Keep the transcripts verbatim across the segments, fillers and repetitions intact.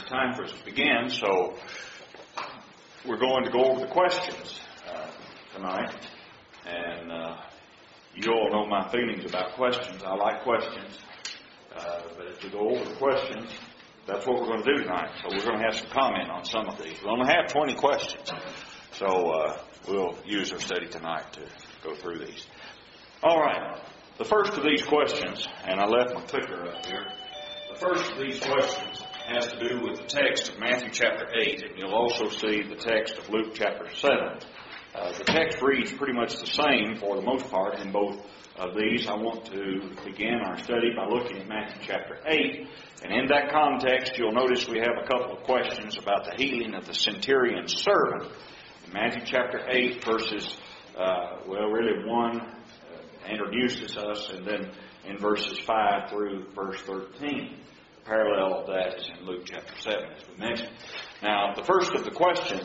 time for us to begin, so we're going to go over the questions uh, tonight. And uh, you all know my feelings about questions. I like questions. Uh, but as we go over the questions, that's what we're going to do tonight. So we're going to have some comment on some of these. We only have twenty questions. So uh, we'll use our study tonight to go through these. All right. The first of these questions, and I left my clicker up here. The first of these questions has to do with the text of Matthew chapter eight, and you'll also see the text of Luke chapter seven. Uh, the text reads pretty much the same for the most part in both of these. I want to begin our study by looking at Matthew chapter eight, and in that context you'll notice we have a couple of questions about the healing of the centurion's servant. In Matthew chapter eight, verses, uh, well really one uh, introduces us, and then in verses five through verse thirteen. The parallel of that is in Luke chapter seven, as we mentioned. Now, the first of the questions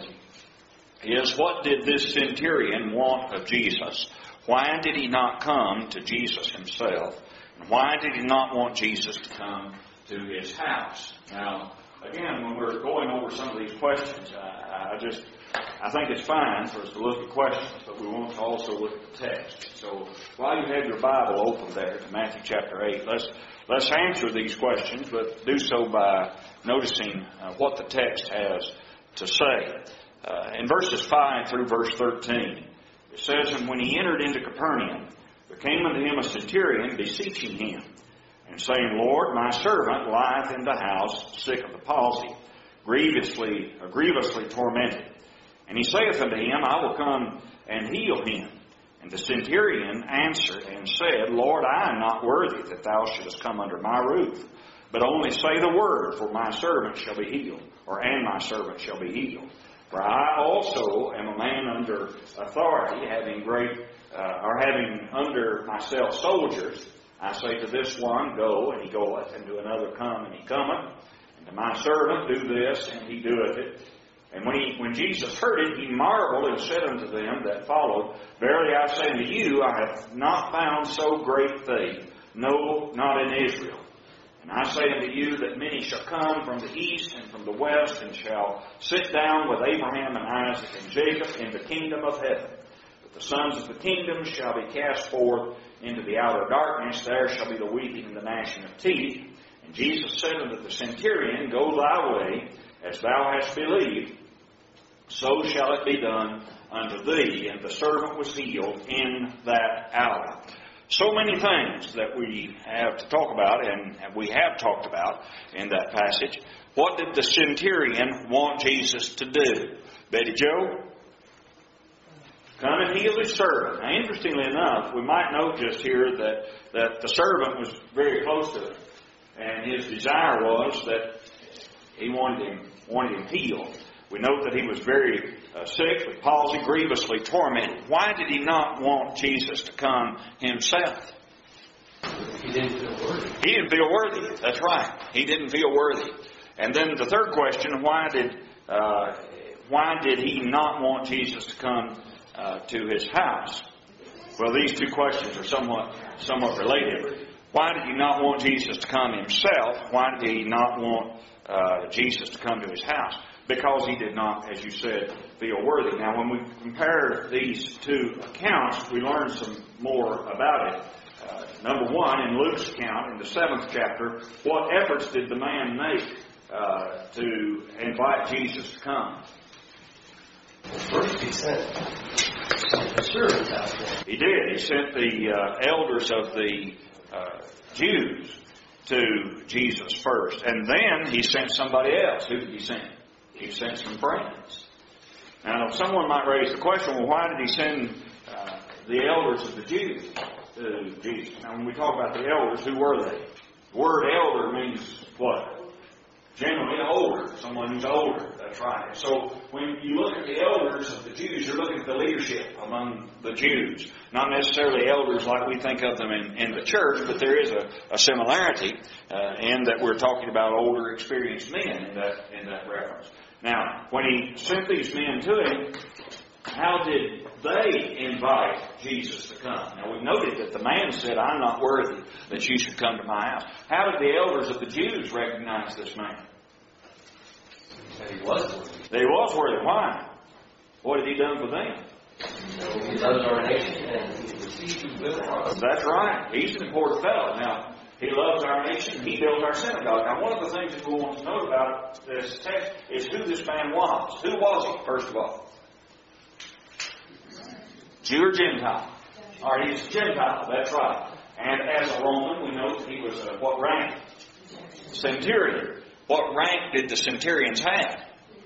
is, what did this centurion want of Jesus? Why did he not come to Jesus himself? And why did he not want Jesus to come to his house? Now, again, when we're going over some of these questions, I, I just, I think it's fine for us to look at questions, but we want to also look at the text. So, while you have your Bible open there to Matthew chapter eight, let's let's answer these questions, but do so by noticing uh, what the text has to say. Uh, in verses five through verse thirteen, it says, "And when he entered into Capernaum, there came unto him a centurion, beseeching him, and saying, Lord, my servant lieth in the house, sick of the palsy, grievously, uh, grievously tormented. And he saith unto him, I will come and heal him. And the centurion answered and said, Lord, I am not worthy that thou shouldest come under my roof, but only say the word, for my servant shall be healed, or and my servant shall be healed. For I also am a man under authority, having great, uh, or having under myself soldiers. I say to this one, go, and he goeth, and to another, come, and he cometh. And to my servant, do this, and he doeth it. And when he, when Jesus heard it, he marveled and said unto them that followed, Verily I say unto you, I have not found so great faith, no, not in Israel. And I say unto you that many shall come from the east and from the west, and shall sit down with Abraham and Isaac and Jacob in the kingdom of heaven. But the sons of the kingdom shall be cast forth into the outer darkness. There shall be the weeping and the gnashing of teeth. And Jesus said unto the centurion, Go thy way, as thou hast believed, so shall it be done unto thee. And the servant was healed in that hour." So many things that we have to talk about, and we have talked about in that passage. What did the centurion want Jesus to do? Betty Joe? Come and heal his servant. Now, interestingly enough, we might note just here that, that the servant was very close to him, and his desire was that he wanted him, wanted him healed. We note that he was very uh, sick with palsy, grievously tormented. Why did he not want Jesus to come himself? He didn't feel worthy. He didn't feel worthy. That's right. He didn't feel worthy. And then the third question: Why did uh, why did he not want Jesus to come uh, to his house? Well, these two questions are somewhat somewhat related. Why did he not want Jesus to come himself? Why did he not want uh, Jesus to come to his house? Because he did not, as you said, feel worthy. Now, when we compare these two accounts, we learn some more about it. Uh, number one, in Luke's account, in the seventh chapter, what efforts did the man make uh, to invite Jesus to come? First, he sent the servants out there. He did. He sent the uh, elders of the uh, Jews to Jesus first. And then he sent somebody else. Who did he send? He sent some friends. Now, someone might raise the question, well, why did he send uh, the elders of the Jews to Jesus? Now, when we talk about the elders, who were they? The word elder means what? Generally older. Someone who's older. That's right. So, when you look at the elders of the Jews, you're looking at the leadership among the Jews. Not necessarily elders like we think of them in, in the church, but there is a, a similarity uh, in that we're talking about older, experienced men in that, in that reference. Now, when he sent these men to him, how did they invite Jesus to come? Now, we've noted that the man said, I'm not worthy that you should come to my house. How did the elders of the Jews recognize this man? That he was worthy. That he was worthy. Why? What had he done for them? So he loves our nation and he received his will from us. That's right. He's an important fellow. Now, he loves our nation. He built our synagogue. Now, one of the things that we want to know about this text is who this man was. Who was he, first of all? Jew or Gentile? Or he's a Gentile, that's right. And as a Roman, we know that he was uh, what rank? Centurion. What rank did the centurions have?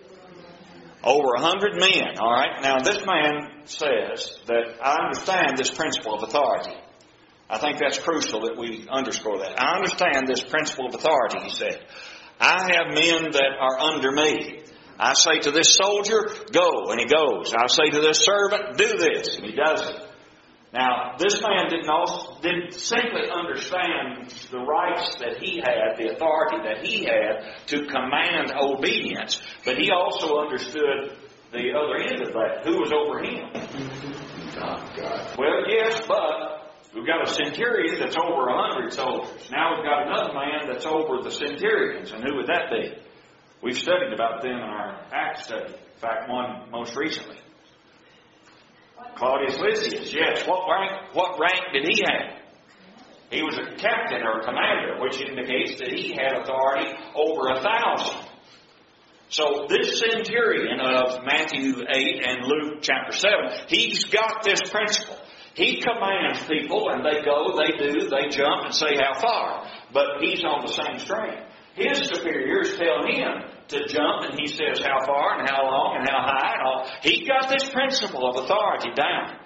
Over a hundred men. All right. Now, this man says that I understand this principle of authority. I think that's crucial that we underscore that. I understand this principle of authority, he said. I have men that are under me. I say to this soldier, go, and he goes. I say to this servant, do this, and he does it. Now, this man didn't, also, didn't simply understand the rights that he had, the authority that he had to command obedience, but he also understood the other end of that. Who was over him? God. God. Well, yes, but we've got a centurion that's over a hundred soldiers. Now we've got another man that's over the centurions, and who would that be? We've studied about them in our Acts study. In fact, one most recently. Claudius Lysias, yes. What rank, what rank did he have? He was a captain or a commander, which indicates that he had authority over a thousand. So this centurion of Matthew eight and Luke chapter seven, he's got this principle. He commands people and they go, they do, they jump and say how far. But he's on the same string. His superiors tell him to jump, and he says how far and how long and how high and all. He got this principle of authority down.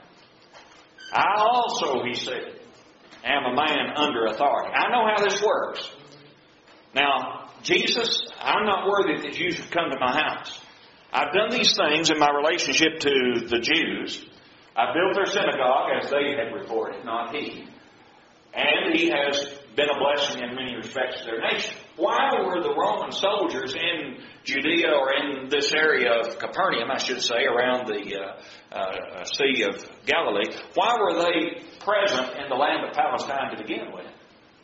I also, he said, am a man under authority. I know how this works. Now, Jesus, I'm not worthy that you should come to my house. I've done these things in my relationship to the Jews. I built their synagogue as they had reported, not he. And he has been a blessing in many respects to their nation. Why were the Roman soldiers in Judea or in this area of Capernaum, I should say, around the uh, uh, Sea of Galilee, why were they present in the land of Palestine to begin with?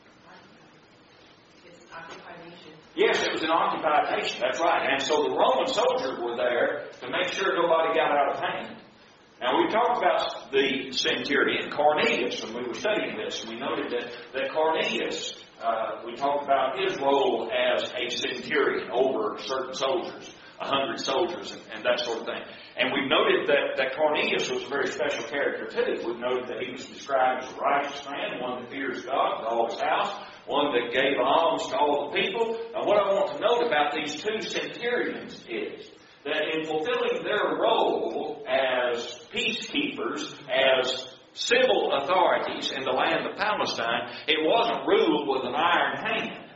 It's an occupied nation. Yes, it was an occupied nation, that's right. And so the Roman soldiers were there to make sure nobody got out of hand. Now, we talked about the centurion, Cornelius, and we were studying this, and we noted that, that Cornelius, uh, we talked about his role as a centurion over certain soldiers, a hundred soldiers, and, and that sort of thing. And we've noted that, that Cornelius was a very special character, too. We've noted that he was described as a righteous man, one that fears God with all his house, one that gave alms to all the people. And what I want to note about these two centurions is that in fulfilling their role as peacekeepers, as civil authorities in the land of Palestine, it wasn't ruled with an iron hand.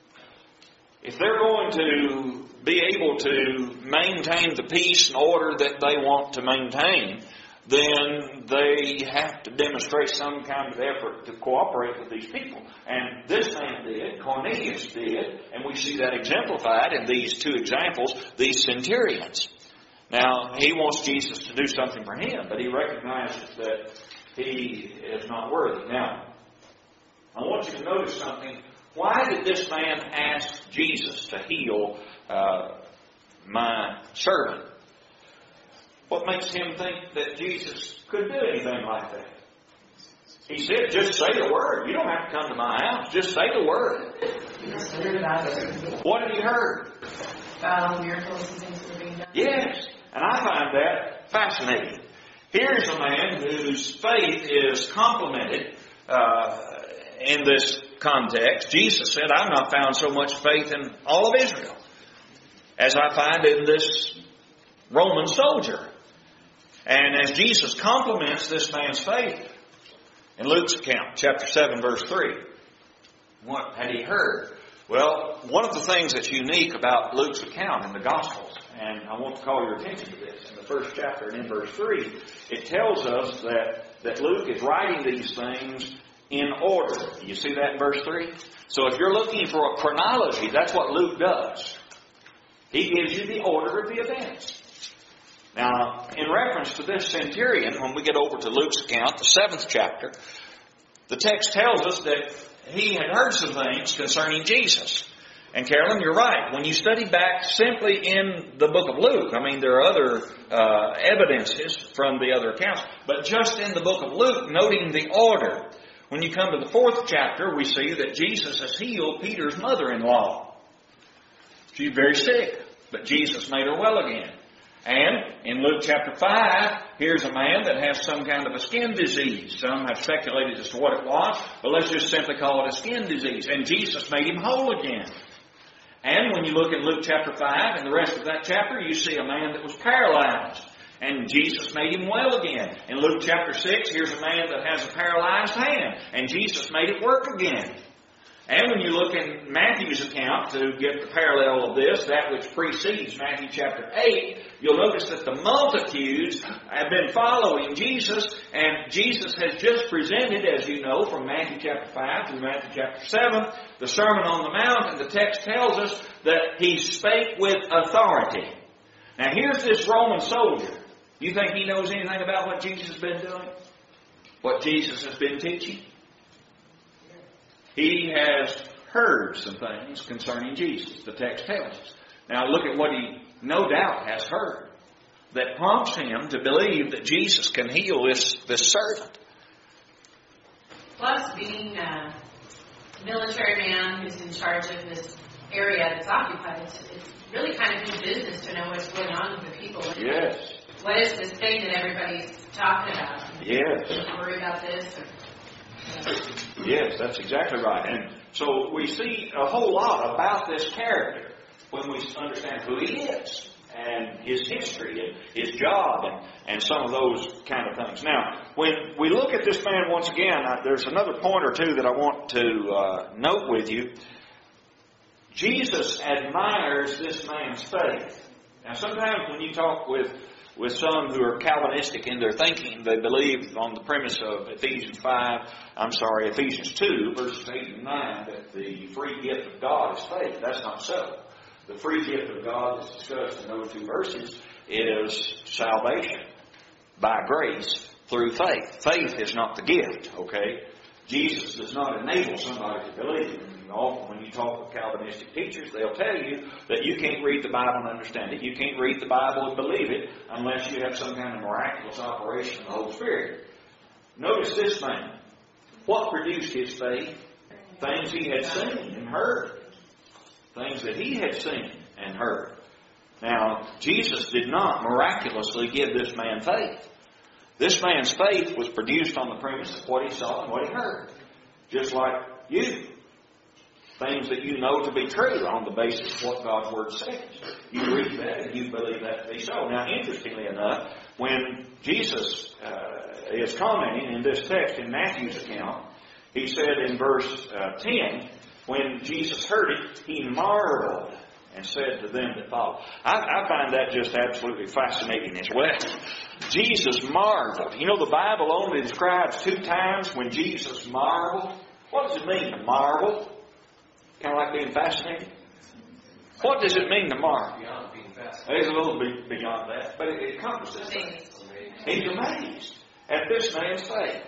If they're going to be able to maintain the peace and order that they want to maintain, then they have to demonstrate some kind of effort to cooperate with these people. And this man did, Cornelius did, and we see that exemplified in these two examples, these centurions. Now, he wants Jesus to do something for him, but he recognizes that he is not worthy. Now, I want you to notice something. Why did this man ask Jesus to heal uh, my servant? What makes him think that Jesus could do anything like that? He said, just say the word. You don't have to come to my house. Just say the word. He just heard about it. What had he heard? About miracles and things were being done. Yes, and I find that fascinating. Here's a man whose faith is complimented uh, in this context. Jesus said, I've not found so much faith in all of Israel as I find in this Roman soldier. And as Jesus compliments this man's faith, in Luke's account, chapter seven, verse three, what had he heard? Well, one of the things that's unique about Luke's account in the Gospels, and I want to call your attention to this, in the first chapter and in verse three, it tells us that, that Luke is writing these things in order. You see that in verse three? So if you're looking for a chronology, that's what Luke does. He gives you the order of the events. Now, in reference to this centurion, when we get over to Luke's account, the seventh chapter, the text tells us that he had heard some things concerning Jesus. And Carolyn, you're right. When you study back simply in the book of Luke, I mean, there are other uh, evidences from the other accounts, but just in the book of Luke, noting the order. When you come to the fourth chapter, we see that Jesus has healed Peter's mother-in-law. She's very sick, but Jesus made her well again. And in Luke chapter five, here's a man that has some kind of a skin disease. Some have speculated as to what it was, but let's just simply call it a skin disease. And Jesus made him whole again. And when you look in Luke chapter five and the rest of that chapter, you see a man that was paralyzed. And Jesus made him well again. In Luke chapter six, here's a man that has a paralyzed hand. And Jesus made it work again. And when you look in Matthew's account to get the parallel of this, that which precedes Matthew chapter eight, you'll notice that the multitudes have been following Jesus, and Jesus has just presented, as you know, from Matthew chapter five through Matthew chapter seven, the Sermon on the Mount, and the text tells us that he spake with authority. Now here's this Roman soldier. You think he knows anything about what Jesus has been doing? What Jesus has been teaching? He has heard some things concerning Jesus, the text tells us. Now look at what he no doubt has heard that prompts him to believe that Jesus can heal this, this servant. Plus, being a military man who's in charge of this area that's occupied, it's, it's really kind of his business to know what's going on with the people. Yes. What is this thing that everybody's talking about? Yes. Don't worry about this. Or, Yes, that's exactly right. And so we see a whole lot about this character when we understand who he is and his history and his job and, and some of those kind of things. Now, when we look at this man once again, I, there's another point or two that I want to uh, note with you. Jesus admires this man's faith. Now, sometimes when you talk with with some who are Calvinistic in their thinking, they believe on the premise of Ephesians five, I'm sorry, Ephesians two, verses eight and nine, that the free gift of God is faith. That's not so. The free gift of God that's discussed in those two verses is salvation by grace through faith. Faith is not the gift, okay? Jesus does not enable somebody to believe. Often when you talk with Calvinistic teachers, they'll tell you that you can't read the Bible and understand it. You can't read the Bible and believe it unless you have some kind of miraculous operation of the Holy Spirit. Notice this man. What produced his faith? Things he had seen and heard. Things that he had seen and heard. Now, Jesus did not miraculously give this man faith. This man's faith was produced on the premise of what he saw and what he heard. Just like you. Things that you know to be true on the basis of what God's Word says. You read that and you believe that to be so. Now, interestingly enough, when Jesus uh, is commenting in this text in Matthew's account, he said in verse uh, ten, when Jesus heard it, he marveled and said to them that followed. I, I find that just absolutely fascinating as well. Jesus marveled. You know, the Bible only describes two times when Jesus marveled. What does it mean to marvel? Kind of like being fascinated. What does it mean to marvel? Beyond being fascinated. There's a little bit beyond that, but it encompasses that. He's amazed at this man's faith.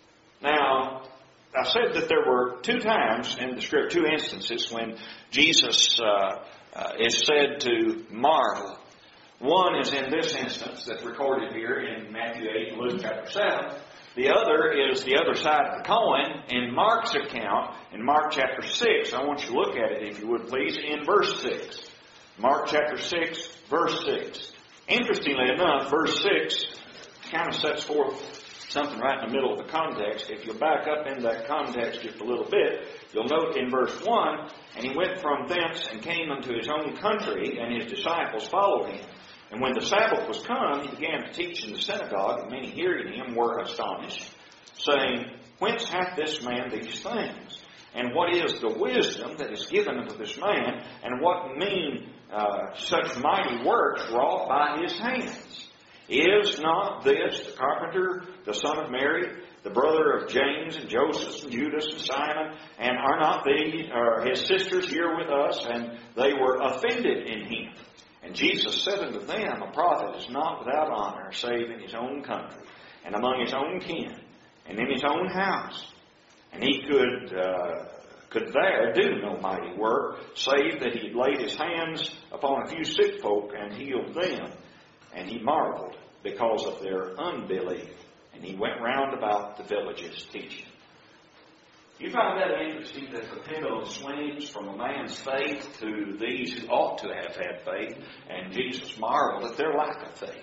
Now, I said that there were two times in the script, two instances when Jesus uh, uh, is said to marvel. One is in this instance that's recorded here in Matthew eight and Luke chapter seven. The other is the other side of the coin in Mark's account, in Mark chapter six. I want you to look at it, if you would please, in verse six. Mark chapter six, verse six. Interestingly enough, verse six kind of sets forth something right in the middle of the context. If you back up in that context just a little bit, you'll note in verse one, and he went from thence and came unto his own country, and his disciples followed him. And when the Sabbath was come, he began to teach in the synagogue, and many hearing him were astonished, saying, Whence hath this man these things? And what is the wisdom that is given unto this man? And what mean uh, such mighty works wrought by his hands? Is not this the carpenter, the son of Mary, the brother of James and Joseph and Judas and Simon? And are not they, uh, his sisters here with us? And they were offended in him. And Jesus said unto them, A prophet is not without honor, save in his own country, and among his own kin, and in his own house. And he could uh, could there do no mighty work, save that he had laid his hands upon a few sick folk and healed them. And he marveled because of their unbelief. And he went round about the villages teaching. You find that interesting, that the pendulum swings from a man's faith to these who ought to have had faith, and Jesus marveled at their lack of faith.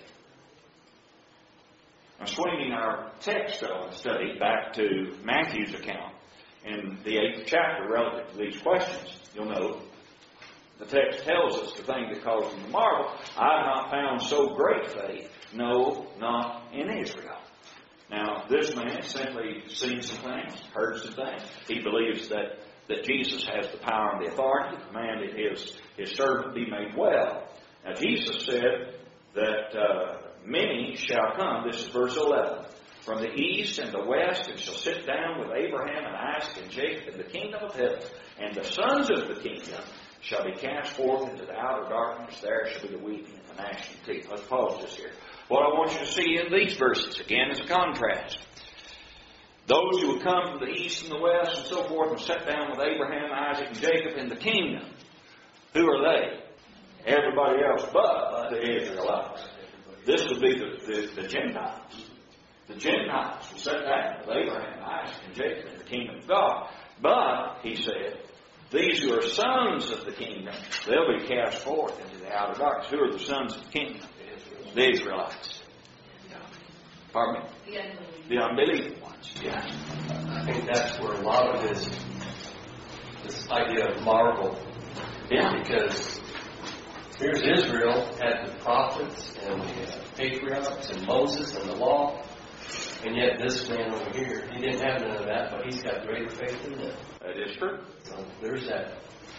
I'm swinging our text uh, study back to Matthew's account in the eighth chapter relative to these questions. You'll note the text tells us the thing that caused him to marvel. I have not found so great faith, no, not in Israel. Now, this man simply seen some things, heard some things. He believes that, that Jesus has the power and the authority to command that his, his servant be made well. Now, Jesus said that uh, many shall come, this is verse eleven, from the east and the west, and shall sit down with Abraham and Isaac and Jacob in the kingdom of heaven. And the sons of the kingdom shall be cast forth into the outer darkness. There shall be the weeping and the gnashing of teeth. Let's pause this here. What I want you to see in these verses, again, is a contrast. Those who would come from the east and the west and so forth and sit down with Abraham, Isaac, and Jacob in the kingdom. Who are they? Everybody else but the Israelites. This would be the, the, the Gentiles. The Gentiles will sit down with Abraham, Isaac, and Jacob in the kingdom of God. But, he said, these who are sons of the kingdom, they'll be cast forth into the outer darkness. Who are the sons of the kingdom? The Israelites. Pardon me? The unbelieving. The unbelieving ones. Yeah. I think that's where a lot of this, this idea of marvel. Yeah. Because here's Israel, had the prophets and the patriarchs and Moses and the law. And yet this man over here, he didn't have none of that, but he's got greater faith than them. That is true. So there's that.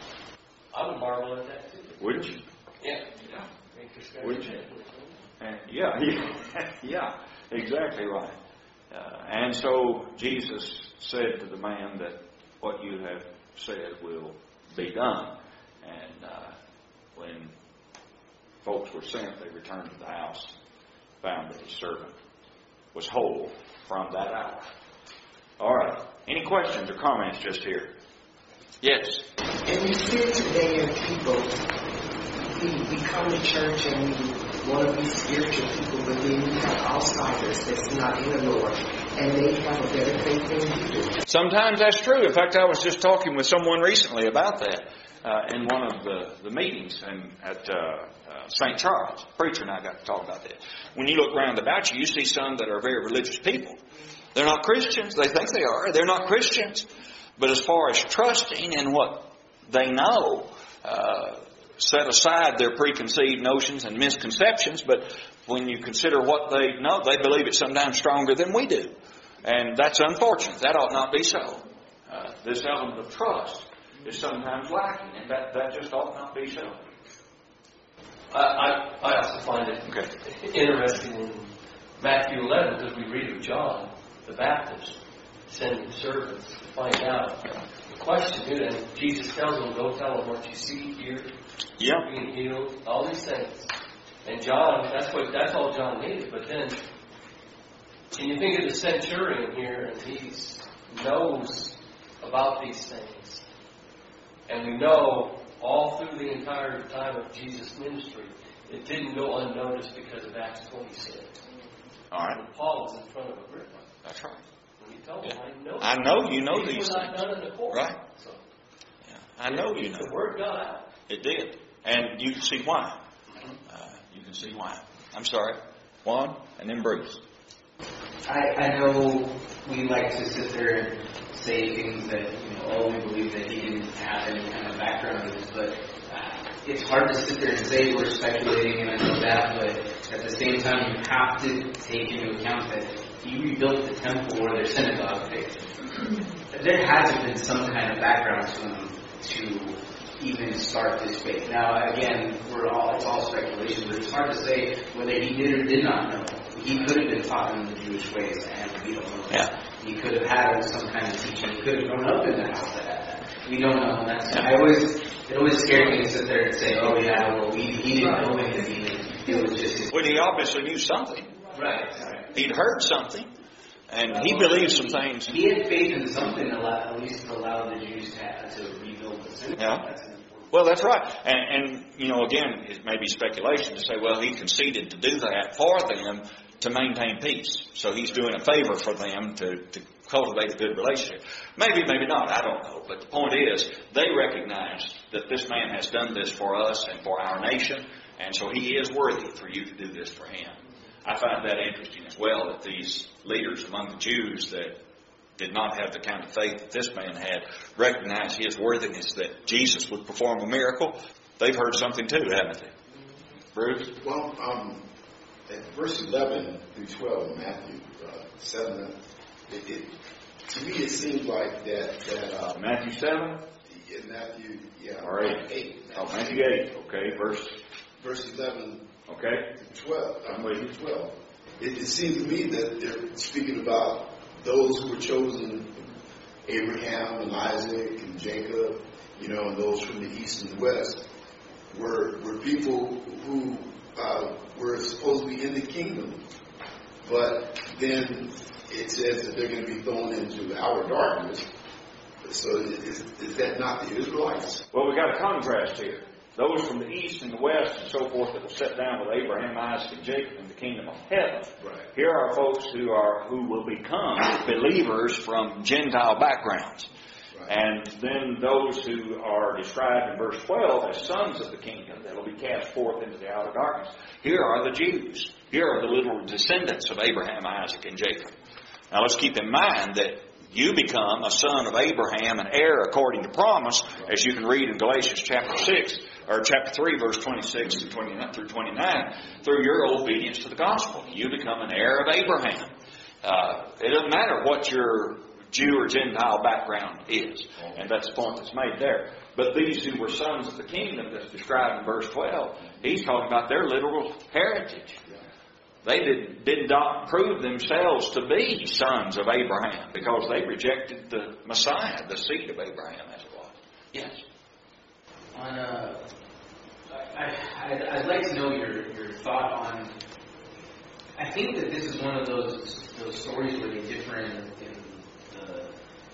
I would marvel at that too. Wouldn't you? Yeah. Yeah. Make your scratch Would your you? head. And yeah, yeah, yeah, exactly right. Uh, and so Jesus said to the man that what you have said will be done. And uh, when folks were sent, they returned to the house, found that his servant was whole from that hour. All right. Any questions or comments just here? Yes. And you see today in people, we, we come to church and we want to be spiritual people, but then you have outsiders that's not in the Lord, and they have a better faith than you do. Sometimes that's true. In fact, I was just talking with someone recently about that uh, in one of the, the meetings in, at uh, uh, Saint Charles. The preacher and I got to talk about that. When you look around about you, you see some that are very religious people. They're not Christians. They think they are. They're not Christians. But as far as trusting in what they know, uh, set aside their preconceived notions and misconceptions, but when you consider what they know, they believe it sometimes stronger than we do. And that's unfortunate. That ought not be so. Uh, this element of trust is sometimes lacking, and that, that just ought not be so. I, I, I also find it Okay. interesting in Matthew eleven, because we read of John the Baptist sending servants to find out the question, dude, and Jesus tells them, go tell them what you see, hear, Yeah. being healed, all these things. And John, that's what that's all John needed. But then, can you think of the centurion here, and he knows about these things. And we know all through the entire time of Jesus' ministry, it didn't go unnoticed because of Acts twenty-six. All right. When Paul was in front of Agrippa. That's right. When he told Yeah. him, I know. I know you know these these were not things. done in the court. Right. So, Yeah. I know you know. the word got out. It did. And you can see why. Uh, you can see why. I'm sorry. Juan and then Bruce. I, I know we like to sit there and say things that, you know, oh, we believe that he didn't have any kind of background in this, but uh, it's hard to sit there and say we're speculating, and I know that, but at the same time, you have to take into account that he rebuilt the temple or their synagogue faith. There hasn't been some kind of background to him to even start this faith. Now, again, we're all it's all speculation, but it's hard to say whether he did or did not know. He could have been taught in the Jewish ways, and we don't know. Yeah. He could have had some kind of teaching. He could have grown up in the house that had that. We don't know. And that's I always it always scared me to sit there and say, "Oh yeah, well he he didn't know anything. It was just his Well, he obviously knew something. right." Right. He'd heard something, and he believes some things. He had faith in something, to allow, at least to allow the Jews to, have, to rebuild the synagogue. Yeah. That's an important Well, that's right. And, and, you know, again, it may be speculation to say, well, he conceded to do that for them to maintain peace. So he's doing a favor for them to, to cultivate a good relationship. Maybe, maybe not. I don't know. But the point is, they recognize that this man has done this for us and for our nation, and so he is worthy for you to do this for him. I find that interesting as well, that these leaders among the Jews that did not have the kind of faith that this man had recognized his worthiness, that Jesus would perform a miracle. They've heard something too, haven't they? Bruce? Well, um, at verse eleven through twelve in Matthew uh, seven, it, it, to me it seems like that, that uh, Matthew seven? in Matthew, yeah, Or eight? eight. Oh, Matthew eight. Okay, verse. Verse eleven Okay. to twelve. I'm with waiting twelve. It, it seems to me that they're speaking about those who were chosen, Abraham and Isaac and Jacob, you know, and those from the east and the west, were were people who uh, were supposed to be in the kingdom. But then it says that they're going to be thrown into outer darkness. So is, is that not the Israelites? Well, we got a contrast here. Those from the east and the west and so forth that will sit down with Abraham, Isaac, and Jacob in the kingdom of heaven. Right. Here are folks who are who will become believers from Gentile backgrounds. Right. And then those who are described in verse twelve as sons of the kingdom that will be cast forth into the outer darkness. Here are the Jews. Here are the little descendants of Abraham, Isaac, and Jacob. Now let's keep in mind that you become a son of Abraham, an heir according to promise, as you can read in Galatians chapter six, or chapter three, verse twenty-six through twenty-nine, through your obedience to the gospel. You become an heir of Abraham. Uh, it doesn't matter what your Jew or Gentile background is, and that's the point that's made there. But these who were sons of the kingdom that's described in verse twelve, he's talking about their literal heritage. They did, did not prove themselves to be sons of Abraham because they rejected the Messiah, the seed of Abraham, as it was. Yes. On, uh, I, I'd, I'd like to know your, your thought on. I think that this is one of those those stories where they differ in, in the,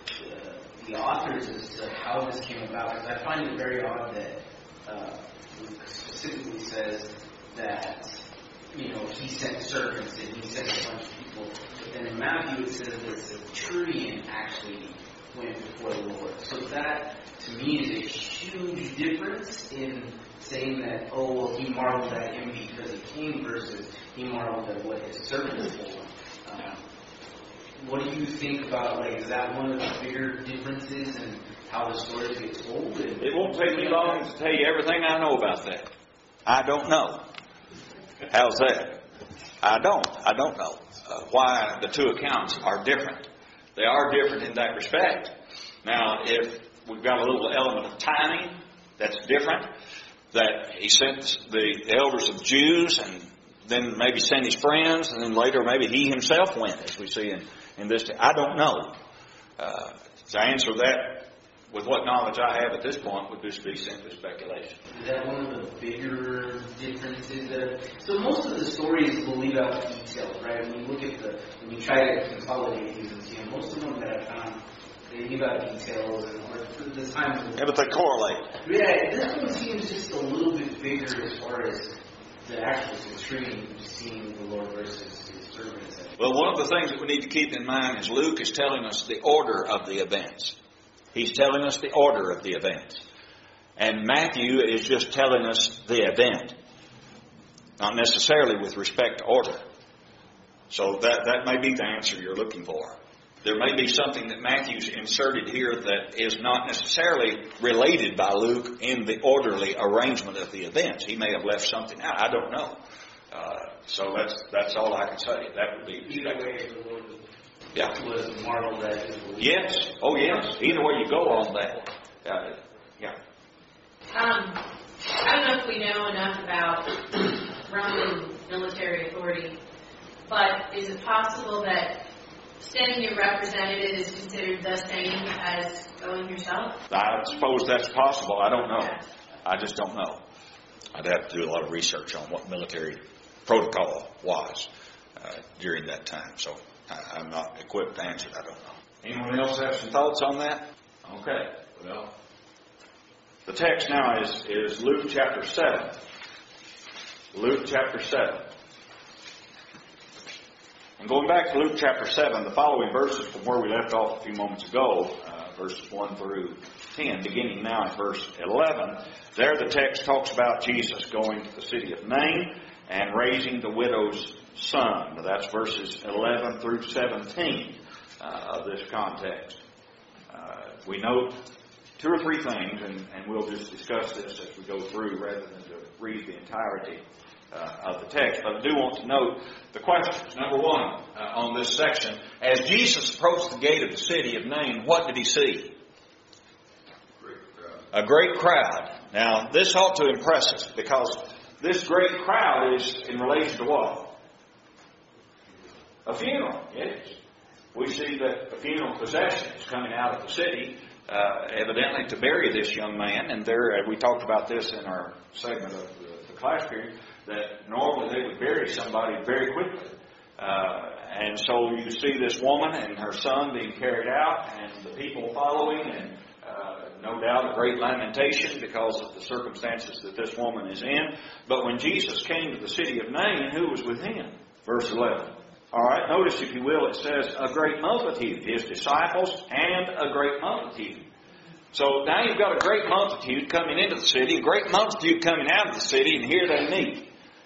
the the authors as to how this came about. Because I find it very odd that uh, Luke specifically says that, you know, he sent servants and he sent a bunch of people. But then in Matthew it says that the centurion actually went before the Lord. So that, to me, is a huge difference in saying that, oh, well, he marveled at him because he came versus he marveled at what his servants told him. Um, what do you think about, like, is that one of the bigger differences in how the stories get told? And It won't take me long to tell you everything I know about that. I don't know. How's that? I don't. I don't know uh, why the two accounts are different. They are different in that respect. Now, if we've got a little element of timing that's different, that he sent the elders of Jews and then maybe sent his friends, and then later maybe he himself went, as we see in, in this. I don't know. Uh, to answer that with what knowledge I have at this point would just be simply speculation. Is that one of the bigger differences? That, so most of the stories will leave out details, right? When you look at the, when you try to consolidate these, and see, most of them that I found, they leave out details and or the times. Yeah, but they correlate. Yeah, this one seems just a little bit bigger as far as the actual centurion seeing the Lord versus his servants. Well, one of the things that we need to keep in mind is Luke is telling us the order of the events. He's telling us the order of the events. And Matthew is just telling us the event, not necessarily with respect to order. So that, that may be the answer you're looking for. There may be something that Matthew's inserted here that is not necessarily related by Luke in the orderly arrangement of the events. He may have left something out. I don't know. Uh, so that's that's all I can say. That would be Either way, the Lord yeah. was marveled at his belief. Yes. Oh, yes. Either way you go on that. Uh, yeah. Um, I don't know if we know enough about Roman military authority, but is it possible that sending your representative is considered the same as going yourself? I suppose that's possible. I don't know. I just don't know. I'd have to do a lot of research on what military protocol was uh, during that time. So I, I'm not equipped to answer it. I don't know. Anyone else have some thoughts on that? Okay. Well, the text now is, is Luke chapter seven. Luke chapter seven. And going back to Luke chapter seven, the following verses from where we left off a few moments ago, uh, verses one through ten, beginning now at verse eleven, there the text talks about Jesus going to the city of Nain and raising the widow's son. Now that's verses eleven through seventeen uh, of this context. Uh, we note two or three things, and, and we'll just discuss this as we go through rather than to read the entirety uh, of the text. But I do want to note the questions. Number one, uh, on this section, as Jesus approached the gate of the city of Nain, what did he see? A great crowd. Now, this ought to impress us, because this great crowd is in relation to what? A funeral, yes. We see that a funeral procession is coming out of the city, uh, evidently to bury this young man. And there, uh, we talked about this in our segment of the, the class period, that normally they would bury somebody very quickly. Uh, and so you see this woman and her son being carried out, and the people following, and uh, no doubt a great lamentation because of the circumstances that this woman is in. But when Jesus came to the city of Nain, who was with him? Verse eleven. All right, notice, if you will, it says a great multitude, his disciples and a great multitude. So now you've got a great multitude coming into the city, a great multitude coming out of the city, and here they meet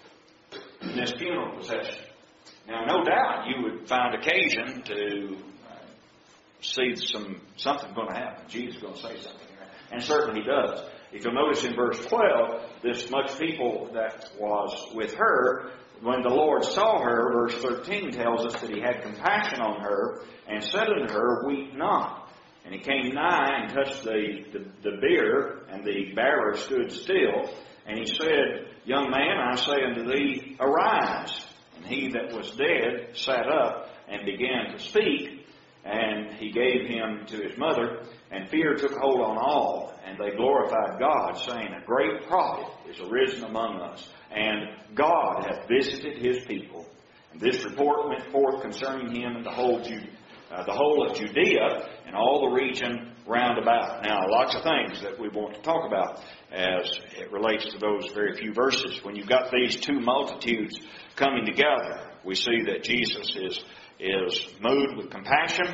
in this funeral procession. Now, no doubt you would find occasion to uh, see some something going to happen. Jesus is going to say something here. And certainly he does. If you'll notice in verse twelve, this much people that was with her, when the Lord saw her, verse thirteen tells us that he had compassion on her and said unto her, weep not. And he came nigh and touched the, the, the bier, and the bearer stood still. And he said, young man, I say unto thee, arise. And he that was dead sat up and began to speak. And he gave him to his mother, and fear took hold on all. And they glorified God, saying, a great prophet is arisen among us, and God hath visited his people. And this report went forth concerning him and the whole Ju- uh, the whole of Judea and all the region round about. Now, lots of things that we want to talk about as it relates to those very few verses. When you've got these two multitudes coming together, we see that Jesus is is moved with compassion,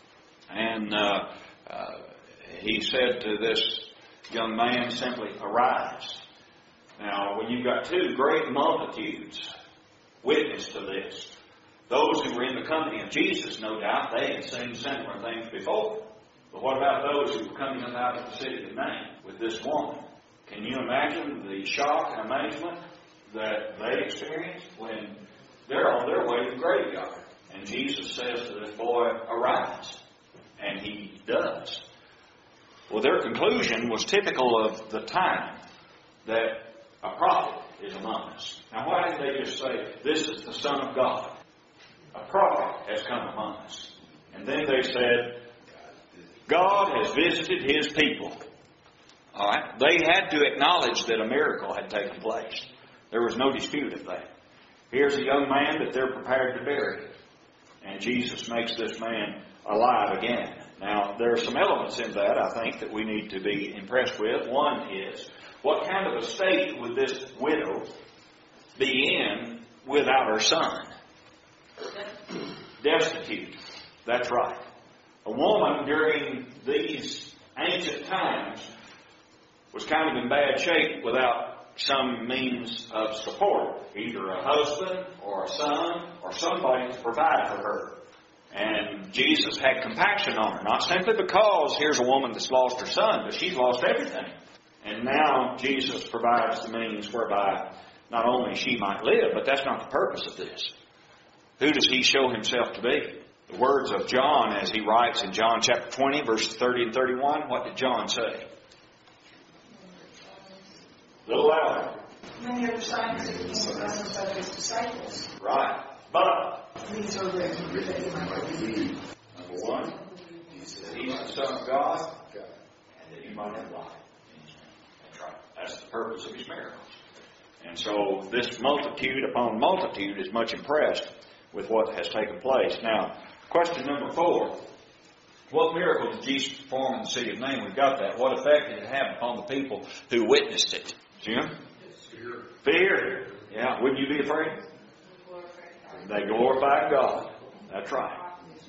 and uh, uh, he said to this young man simply, arise. Now, when you've got two great multitudes witness to this, those who were in the company of Jesus, no doubt, they had seen similar things before. But what about those who were coming up out of the city of Nain with this woman? Can you imagine the shock and amazement that they experienced when they're on their way to the graveyard? And Jesus says to this boy, arise. And he does. Well, their conclusion was typical of the time, that a prophet is among us. Now, why didn't they just say, this is the Son of God? A prophet has come among us. And then they said, God has visited his people. All right? They had to acknowledge that a miracle had taken place. There was no dispute of that. Here's a young man that they're prepared to bury. And Jesus makes this man alive again. Now, there are some elements in that, I think, that we need to be impressed with. One is, what kind of a state would this widow be in without her son? Destitute. That's right. A woman during these ancient times was kind of in bad shape without some means of support, either a husband or a son or somebody to provide for her. And Jesus had compassion on her, not simply because here's a woman that's lost her son, but she's lost everything. And now Jesus provides the means whereby not only she might live, but that's not the purpose of this. Who does he show himself to be? The words of John as he writes in John chapter twenty, verses thirty and thirty-one, what did John say? A little louder. Many other signs that came to us of his disciples. Right. But These are written that he might believe. number one, he's the Son of God, and that he might have life. That's right. That's the purpose of his miracles. And so this multitude upon multitude is much impressed with what has taken place. Now, question number four. What miracle did Jesus perform in the city of Nain? We've got that. What effect did it have upon the people who witnessed it? Jim? Fear. Fear. Yeah. Wouldn't you be afraid? They glorified God. That's right.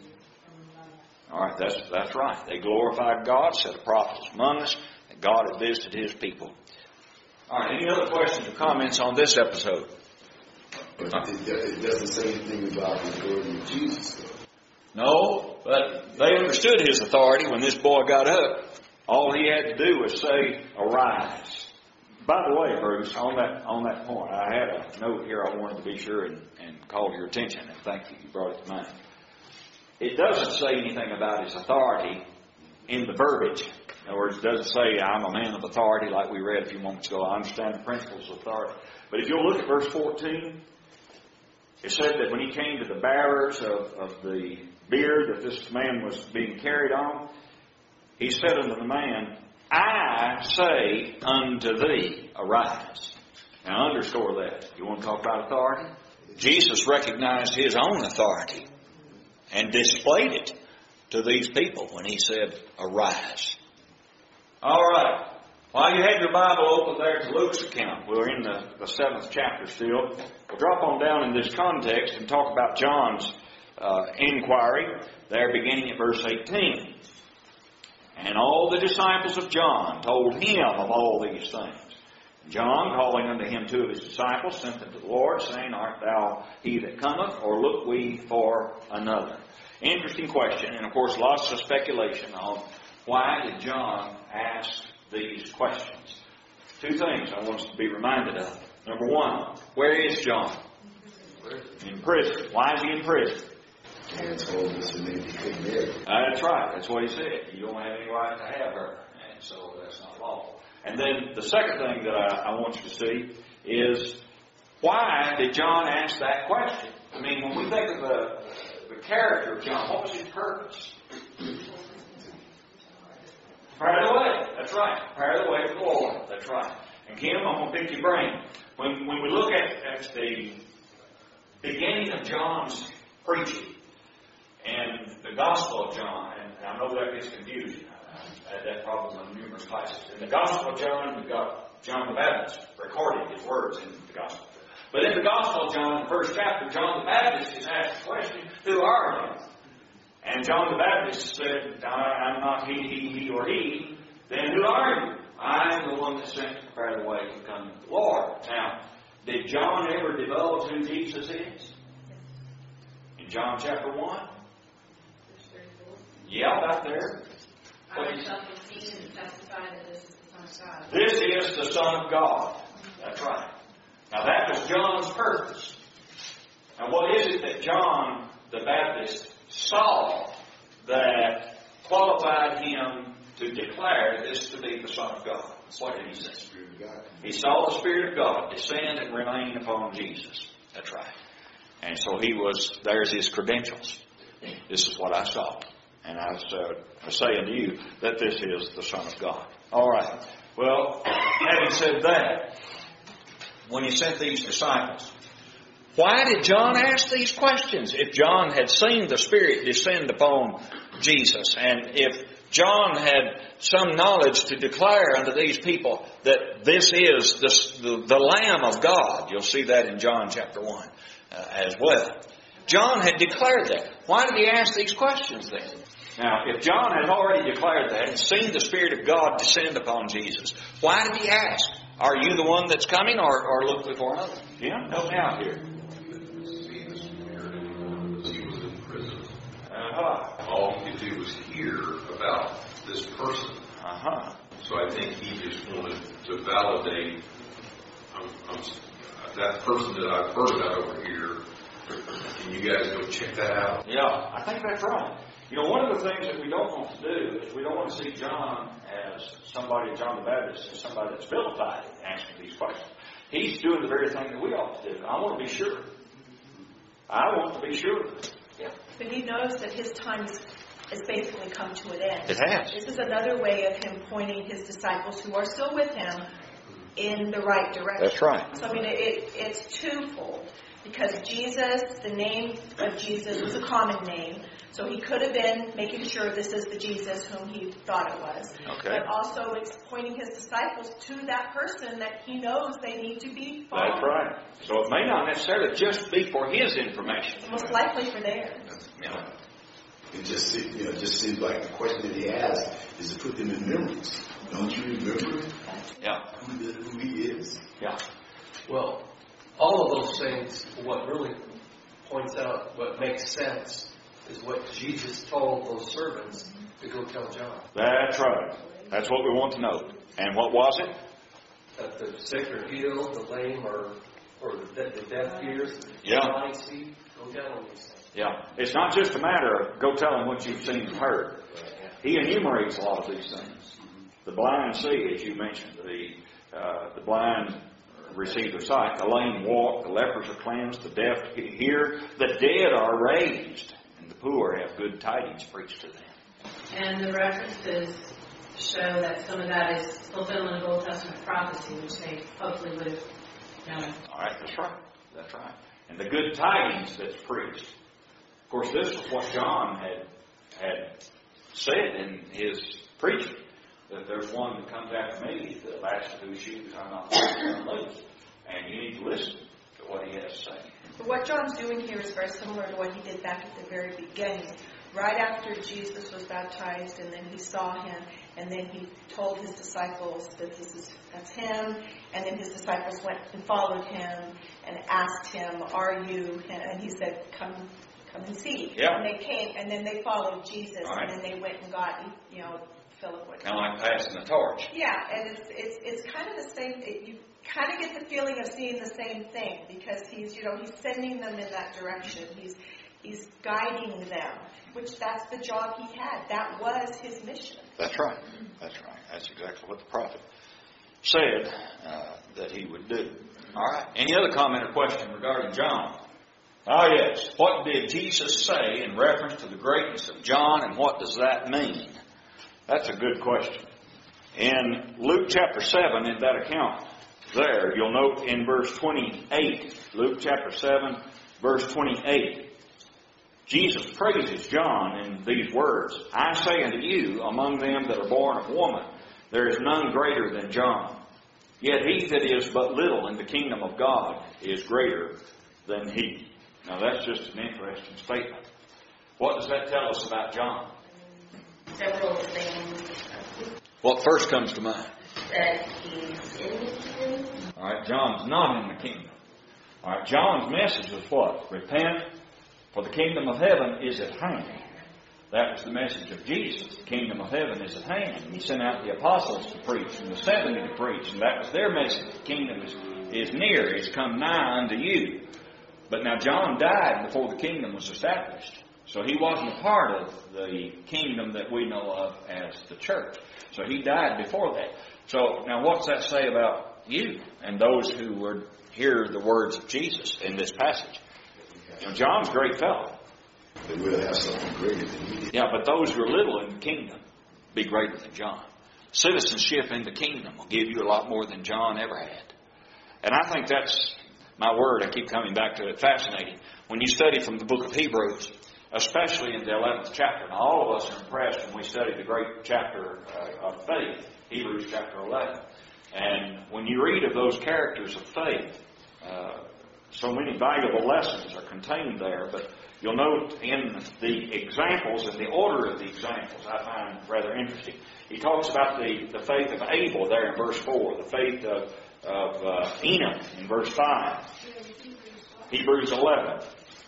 All right. That's that's right. They glorified God, set a prophet among us, and God had visited His people. All right. Any other questions or comments on this episode? But it, it doesn't say anything about the authority of Jesus, though. No, but they understood His authority when this boy got up. All he had to do was say, "Arise." By the way, Bruce, on that on that point, I had a note here I wanted to be sure and, and call to your attention, and thank you, you brought it to mind. It doesn't say anything about His authority in the verbiage. In other words, it doesn't say, "I'm a man of authority," like we read a few moments ago. I understand the principles of authority. But if you'll look at verse fourteen, it said that when He came to the bearers of, of the bier that this man was being carried on, He said unto the man, "I say unto thee, arise." Now underscore that. You want to talk about authority? Jesus recognized His own authority and displayed it to these people when He said, "Arise." All right. While you have your Bible open there to Luke's account, we're in the, the seventh chapter still. We'll drop on down in this context and talk about John's uh, inquiry there beginning at verse eighteen. "And all the disciples of John told him of all these things. John, calling unto him two of his disciples, sent them to the Lord, saying, Art thou he that cometh, or look we for another?" Interesting question, and of course lots of speculation on why did John ask these questions. Two things I want us to be reminded of. Number one, where is John? In prison. Why is he in prison? And told us that they couldn't marry. That's right. That's what he said. You don't have any right to have her. And so that's not lawful. And then the second thing that I, I want you to see is, why did John ask that question? I mean, when we think of the, the character of John, what was his purpose? Prepare the way. That's right. Prepare the way for the Lord. That's right. And Kim, I'm going to pick your brain. When, when we look at, at the beginning of John's preaching, and the Gospel of John, and I know that gets confusing. I've had that problem in numerous classes. In the Gospel of John, we've got John the Baptist recording his words in the Gospel. But in the Gospel of John, in the first chapter, John the Baptist is asked the question, "Who are you?" And John the Baptist said, "I'm not he, he, he, or he." "Then who are you?" "I am the one that sent to prepare the way to come to the Lord." Now, did John ever divulge who Jesus is? In John chapter one? Yeah, about there. I myself have seen and testify that this is the Son of God. This is the Son of God. That's right. Now that was John's purpose. Now what is it that John the Baptist saw that qualified him to declare this to be the Son of God? What did he say? He saw the Spirit of God descend and remain upon Jesus. That's right. And so he was, there's his credentials. This is what I saw. And I, uh, I say unto you that this is the Son of God. All right. Well, having said that, when he sent these disciples, why did John ask these questions? If John had seen the Spirit descend upon Jesus, and if John had some knowledge to declare unto these people that this is the, the, the Lamb of God, you'll see that in John chapter one uh, as well. John had declared that. Why did he ask these questions then? Now, if John had already declared that and seen the Spirit of God descend upon Jesus, why did he ask, "Are you the one that's coming, or, or look before another?" Yeah, help me out here. Uh-huh. All he could do was hear about this person. Uh-huh. So I think he just wanted to validate I'm, I'm, that person that I've heard about over here. Can you guys go check that out? Yeah, I think that's right. You know, one of the things that we don't want to do is we don't want to see John as somebody, John the Baptist, as somebody that's vilified in asking these questions. He's doing the very thing that we ought to do. I want to be sure. I want to be sure. Yeah. But he knows that his time is, has basically come to an end. It has. This is another way of him pointing his disciples who are still with him in the right direction. That's right. So I mean, it, it's twofold. Because Jesus, the name of Jesus was a common name. So he could have been making sure this is the Jesus whom he thought it was. Okay. But also it's pointing his disciples to that person that he knows they need to be following. That's right. So it may not necessarily just be for his information. Most likely for theirs. Yeah. It just se- you know, it just seems like the question that he asked is to put them in memories. Don't you remember Yeah. who, the, who he is? Yeah. Well, all of those things, what really points out, what makes sense, is what Jesus told those servants to go tell John. That's right. That's what we want to know. And what was it? That the sick are healed, the lame are, or the, the deaf hears, the Yeah. blind see. Go tell them these things. Yeah. It's not just a matter of go tell them what you've seen and heard. He enumerates a lot of these things. The blind see, as you mentioned. The uh, the blind receive their sight. The lame walk. The lepers are cleansed. The deaf hear. The dead are raised. And the poor have good tidings preached to them. And the references show that some of that is fulfillment of Old Testament prophecy, which they hopefully would have known. All right, that's right. That's right. And the good tidings that's preached. Of course, this is what John had had said in his preaching, that there's one that comes after me, the last of whose shoes I'm not going to lose. And you need to listen to what he has to say. But what John's doing here is very similar to what he did back at the very beginning. Right after Jesus was baptized, and then he saw him, and then he told his disciples that this is that's him, and then his disciples went and followed him and asked him, "Are you?" And he said, "Come, come and see." Yeah. And they came, and then they followed Jesus, All right. and then they went and got, you know, Philip went. Kind of like passing the torch. Yeah, and it's it's it's kind of the same. It, you kind of get the feeling of seeing the same thing because he's you know he's sending them in that direction. He's he's guiding them, which that's the job he had. That was his mission. That's right. That's right. That's exactly what the prophet said uh, that he would do. All right. Any other comment or question regarding John? Ah, yes. What did Jesus say in reference to the greatness of John, and what does that mean? That's a good question. In Luke chapter seven, in that account there, you'll note in verse twenty-eight, Luke chapter seven, verse twenty-eight, Jesus praises John in these words, "I say unto you, among them that are born of woman, there is none greater than John. Yet he that is but little in the kingdom of God is greater than he." Now that's just an interesting statement. What does that tell us about John? Several things What first comes to mind? that he's in the kingdom. All right, John's not in the kingdom. All right, John's message was what? Repent, for the kingdom of heaven is at hand. That was the message of Jesus. The kingdom of heaven is at hand. And he sent out the apostles to preach and the seventy to preach. And that was their message. The kingdom is, is near. It's come nigh unto you. But now John died before the kingdom was established. So he wasn't a part of the kingdom that we know of as the church. So he died before that. So now what's that say about you and those who would hear the words of Jesus in this passage? You know, John's a great fellow. They will have something greater than he did. Yeah, but those who are little in the kingdom be greater than John. Citizenship in the kingdom will give you a lot more than John ever had. And I think that's my word. I keep coming back to it. Fascinating. When you study from the book of Hebrews, especially in the eleventh chapter. Now, all of us are impressed when we study the great chapter uh, of faith, Hebrews chapter eleven. And when you read of those characters of faith, uh, so many valuable lessons are contained there. But you'll note in the examples, and the order of the examples, I find rather interesting. He talks about the, the faith of Abel there in verse four, the faith of, of uh, Enoch in verse five, Hebrews eleven.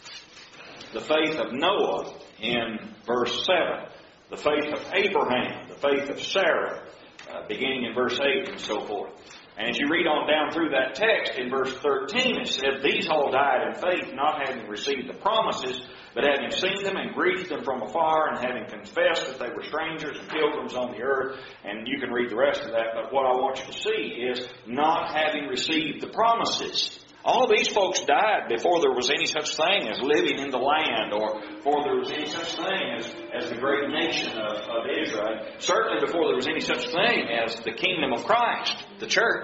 The faith of Noah in verse seven. The faith of Abraham. The faith of Sarah, uh, beginning in verse eight and so forth. And as you read on down through that text, in verse thirteen, it said, "These all died in faith, not having received the promises, but having seen them and greeted them from afar, and having confessed that they were strangers and pilgrims on the earth." And you can read the rest of that, but what I want you to see is not having received the promises. All these folks died before there was any such thing as living in the land, or before there was any such thing as, as the great nation of, of Israel. Certainly before there was any such thing as the kingdom of Christ, the church.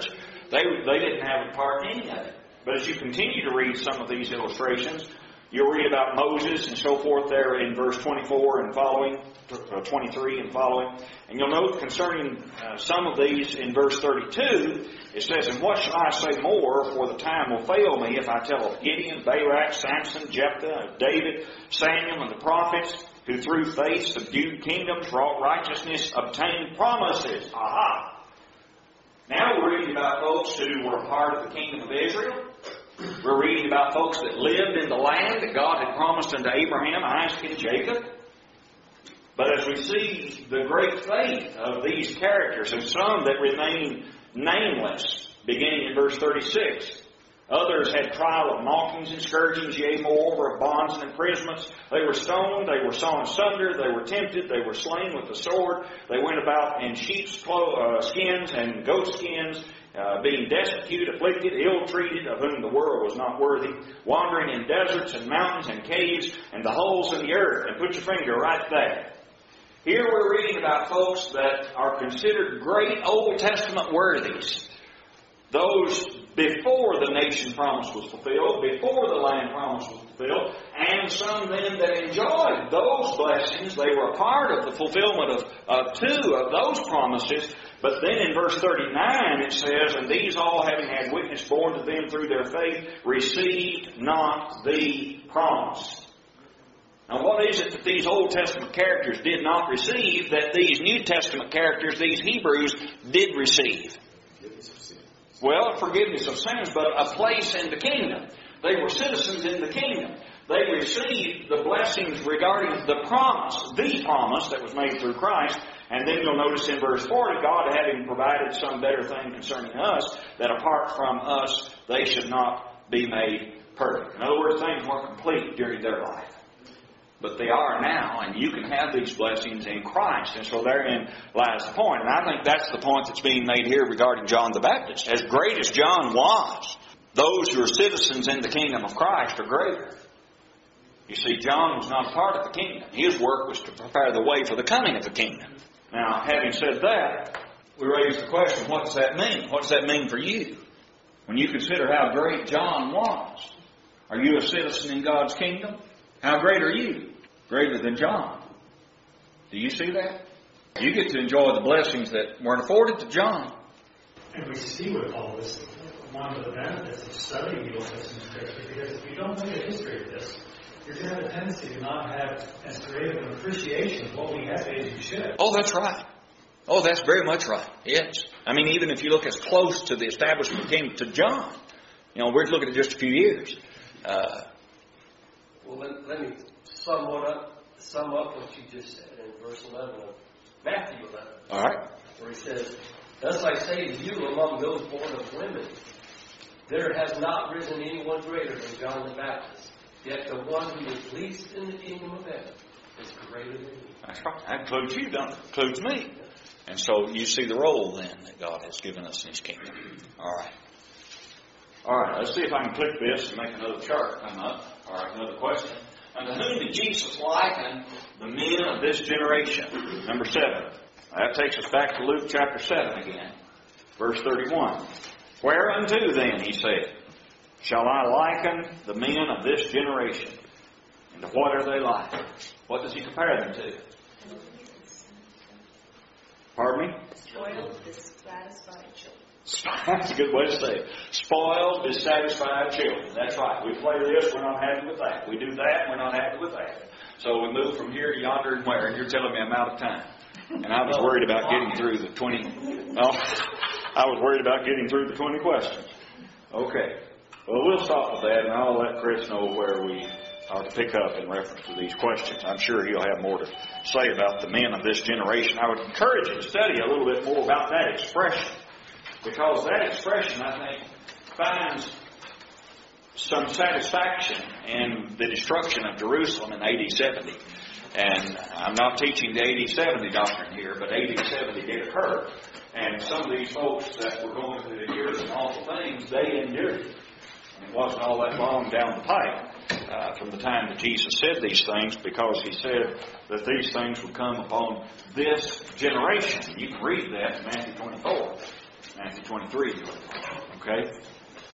They, they didn't have a part in any of it. But as you continue to read some of these illustrations, you'll read about Moses and so forth there in verse twenty-four and following, twenty-three and following. And you'll note concerning uh, some of these in verse thirty-two, it says, "And what shall I say more, for the time will fail me, if I tell of Gideon, Barak, Samson, Jephthah, of David, Samuel, and the prophets, who through faith subdued kingdoms, wrought righteousness, obtained promises." Aha! Now we're reading about folks who were a part of the kingdom of Israel. We're reading about folks that lived in the land that God had promised unto Abraham, Isaac, and Jacob. But as we see the great faith of these characters, and some that remain nameless, beginning in verse thirty-six. Others had trial of mockings and scourgings, yea, moreover, of bonds and imprisonments. They were stoned, they were sawn asunder, they were tempted, they were slain with the sword. They went about in sheep's clo- uh, skins and goat skins, uh, being destitute, afflicted, ill-treated, of whom the world was not worthy, wandering in deserts and mountains and caves and the holes in the earth. And put your finger right there. Here we're reading about folks that are considered great Old Testament worthies. Those before the nation promise was fulfilled, before the land promise was fulfilled, and some then that enjoyed those blessings. They were a part of the fulfillment of, of two of those promises. But then in verse thirty-nine it says, "And these all, having had witness borne to them through their faith, received not the promise." Now what is it that these Old Testament characters did not receive that these New Testament characters, these Hebrews, did receive? Well, forgiveness of sins, but a place in the kingdom. They were citizens in the kingdom. They received the blessings regarding the promise, the promise that was made through Christ. And then you'll notice in verse forty, God having provided some better thing concerning us, that apart from us, they should not be made perfect. In other words, things weren't complete during their life. But they are now, and you can have these blessings in Christ. And so therein lies the point. And I think that's the point that's being made here regarding John the Baptist. As great as John was, those who are citizens in the kingdom of Christ are greater. You see, John was not a part of the kingdom. His work was to prepare the way for the coming of the kingdom. Now, having said that, we raise the question, what does that mean? What does that mean for you? When you consider how great John was, are you a citizen in God's kingdom? How great are you? Greater than John. Do you see that? You get to enjoy the blessings that weren't afforded to John. And we see with all this, one of the benefits of studying the Old Testament Scripture, because if you don't know the history of this, you're going to have a tendency to not have as great of an appreciation of what we have as you should. Oh, that's right. Oh, that's very much right. Yes. I mean, even if you look as close to the establishment of the kingdom to John, you know, we're looking at just a few years. Uh, Well, let, let me sum what up, sum up what you just said in verse eleven of Matthew eleven. All right. Where he says, "Thus I say to you, among those born of women, there has not risen anyone greater than John the Baptist. Yet the one who is least in the kingdom of heaven is greater than he." That's right. That includes you, don't it? Includes me. And so you see the role then that God has given us in His kingdom. All right. All right. Let's see if I can click this and make another chart come up. All right. Another question. Unto whom did Jesus liken the men of this generation? Number seven. That takes us back to Luke chapter seven again. Verse thirty-one. Whereunto then, he said, shall I liken the men of this generation? And to what are they like? What does he compare them to? Pardon me? Spoiled, dissatisfied children. That's a good way to say it. Spoiled, dissatisfied children. That's right. We play this, we're not happy with that. We do that, we're not happy with that. So we move from here to yonder and where, and you're telling me I'm out of time. And I was worried about getting through the twenty. No, I was worried about getting through the twenty questions. Okay. Well, we'll stop with that, and I'll let Chris know where we are to pick up in reference to these questions. I'm sure he'll have more to say about the men of this generation. I would encourage you to study a little bit more about that expression, because that expression, I think, finds some satisfaction in the destruction of Jerusalem in A D seventy. And I'm not teaching the A D seventy doctrine here, but A D seventy did occur. And some of these folks that were going through the years and awful things, they endured it. And it wasn't all that long down the pipe uh, from the time that Jesus said these things, because he said that these things would come upon this generation. You can read that in Matthew twenty-four, Matthew twenty-three. Okay?